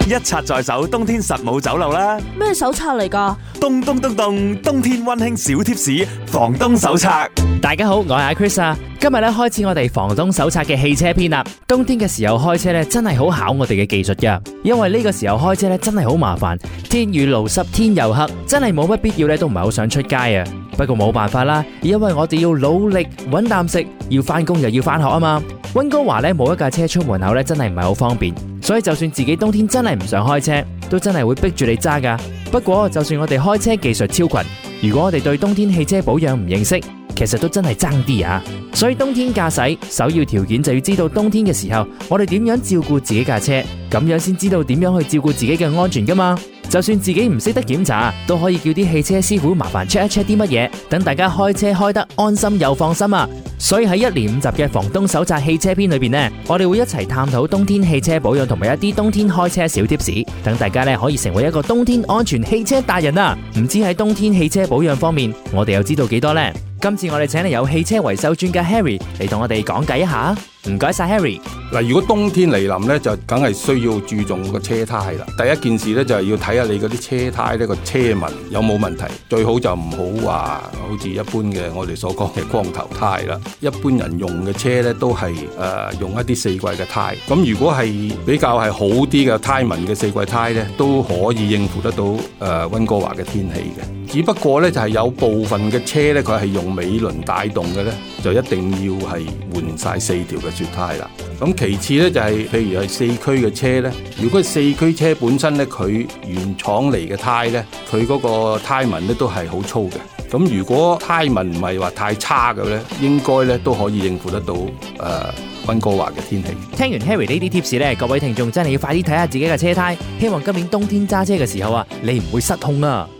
一擦在手，冬天實冇走漏啦。 咩手冊嚟㗎？ 咚咚咚咚，冬天溫馨小貼士，防冬手冊。 大家好，我係阿 Chris 啊。今日咧開始我哋防冬手冊嘅汽車篇啦。冬天嘅時候開車咧，真係好考我哋嘅技術噶，因為呢個時候開車咧真係好麻煩，天雨路濕天又黑，真係冇乜必要咧，都唔係好想出街啊。不過冇辦法啦，因為我哋要努力搵啖食，要翻工又要翻學啊嘛。溫哥華咧冇一架車出門口咧，真係唔係好方便，所以就算自己冬天真係唔想開車，都真係會逼住你揸噶。不過就算我哋開車技術超群，如果我哋對冬天汽車保養唔認識，其實都真係爭啲啊！所以冬天駕駛首要條件就要知道冬天嘅時候，我哋點樣照顧自己架車，咁樣先知道點樣去照顧自己嘅安全噶嘛。就算自己唔識得檢查，都可以叫啲汽車師傅麻煩 check 一 check 啲乜嘢，等大家開車開得安心又放心啊！所以喺1連5集嘅防冬手冊汽車篇裏邊呢，我哋會一齊探討冬天汽車保養同埋一啲冬天開車小貼士，等大家呢可以成為一個冬天安全汽車達人啊！唔知喺冬天汽車保養方面，我哋又知道幾多呢？今次我哋請嚟有汽車維修專家 Harry 嚟同我哋講解一下。唔該晒 Harry。 嗱，如果冬天嚟臨咧，就梗係需要注重個車胎啦。第一件事咧就係要睇下你嗰啲車胎呢個車紋有冇問題，最好就唔好話好似一般嘅我哋所講嘅光頭胎啦。一般人用嘅車咧都係用一啲四季嘅胎。咁如果係比較係好啲嘅胎紋嘅四季胎咧，都可以應付得到溫哥華嘅天氣嘅。只不過咧就係有部分嘅車咧，佢係用尾輪帶動嘅咧，就一定要係換晒4條嘅雪胎啦。咁其次咧就係譬如係4驅嘅車咧，如果4驅車本身咧佢原廠嚟嘅胎咧，佢嗰個胎紋咧都係好粗嘅。咁如果胎紋唔係話太差嘅咧，應該咧都可以應付得到溫哥華嘅天氣。 聽完 Harry 呢啲 tips 咧，各位聽眾真係要快啲睇下自己嘅車胎，希望今年冬天揸車嘅時候啊，你唔會失控啊！